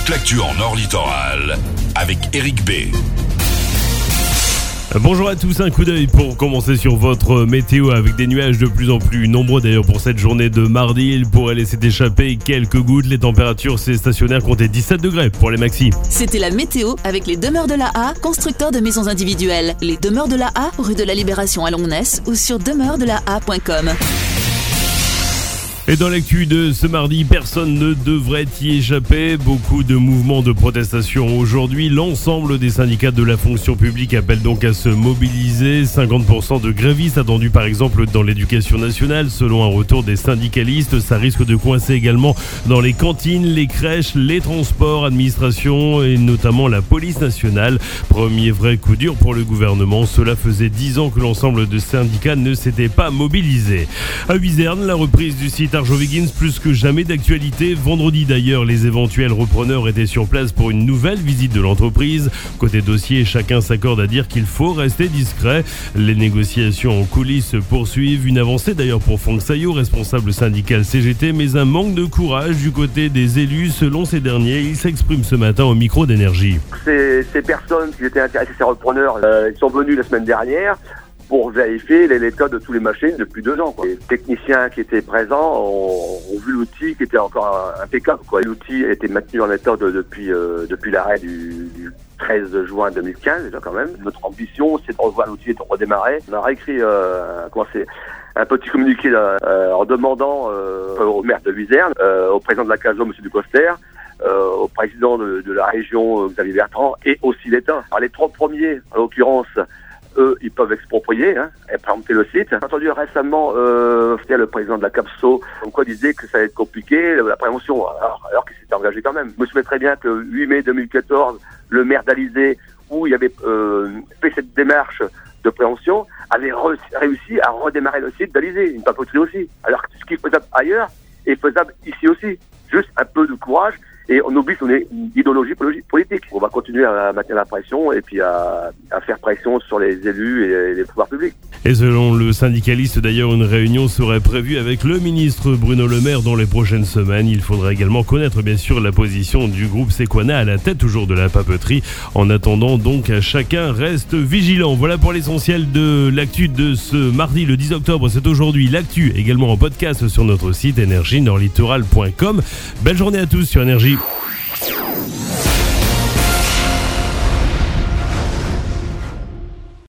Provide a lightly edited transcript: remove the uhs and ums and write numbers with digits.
toute l'actu en Nord Littoral avec Eric B. Bonjour à tous, un coup d'œil pour commencer sur votre météo avec des nuages de plus en plus nombreux d'ailleurs pour cette journée de mardi. Il pourrait laisser échapper quelques gouttes. Les températures, c'est stationnaire, comptez 17 degrés pour les maxis. C'était la météo avec les Demeures de la A, constructeurs de maisons individuelles. Les Demeures de la A, rue de la Libération à Longness ou sur demeuresdelaa.com. Et dans l'actu de ce mardi, personne ne devrait y échapper. Beaucoup de mouvements de protestation aujourd'hui. L'ensemble des syndicats de la fonction publique appellent donc à se mobiliser. 50% de grévistes attendus par exemple dans l'éducation nationale. Selon un retour des syndicalistes, ça risque de coincer également dans les cantines, les crèches, les transports, administration et notamment la police nationale. Premier vrai coup dur pour le gouvernement. Cela faisait 10 ans que l'ensemble des syndicats ne s'était pas mobilisé. À Huizerne, la reprise du site Arjowiggins plus que jamais d'actualité. Vendredi d'ailleurs, les éventuels repreneurs étaient sur place pour une nouvelle visite de l'entreprise. Côté dossier, chacun s'accorde à dire qu'il faut rester discret. Les négociations en coulisses se poursuivent. Une avancée d'ailleurs pour Franck Saillot, responsable syndical CGT, mais un manque de courage du côté des élus selon ces derniers. Il s'exprime ce matin au micro d'Énergie. Ces personnes qui étaient intéressées, ces repreneurs, ils sont venus la semaine dernière pour vérifier l'état de toutes les machines depuis 2 ans. Les techniciens qui étaient présents ont vu l'outil qui était encore impeccable. L'outil a été maintenu en état depuis l'arrêt du 13 juin 2015 déjà quand même. Notre ambition, c'est de revoir l'outil et de redémarrer. On a réécrit un petit communiqué en demandant au maire de Huizerne, au président de la CASO, M. Ducoster, au président de la région, Xavier Bertrand, et aussi l'État. Alors les 3 premiers, en l'occurrence, eux, ils peuvent exproprier et préempter le site. J'ai entendu récemment le président de la CAPSO, comme quoi il disait que ça allait être compliqué, la prévention, alors qu'il s'était engagé quand même. Je me souviens très bien que le 8 mai 2014, le maire d'Alizé, où il avait fait cette démarche de prévention, avait réussi à redémarrer le site d'Alizé, une papeterie aussi. Alors que ce qui est faisable ailleurs est faisable ici aussi. Juste un peu de courage. Et on oublie qu'on est une idéologie politique. On va continuer à maintenir la pression et puis à faire pression sur les élus et les pouvoirs publics. Et selon le syndicaliste d'ailleurs, une réunion serait prévue avec le ministre Bruno Le Maire dans les prochaines semaines. Il faudra également connaître bien sûr la position du groupe Sequana à la tête toujours de la papeterie. En attendant donc, chacun reste vigilant. Voilà pour l'essentiel de l'actu de ce mardi le 10 octobre. C'est aujourd'hui l'actu également en podcast sur notre site énergie-nordlittoral.com. Belle journée à tous sur Énergie.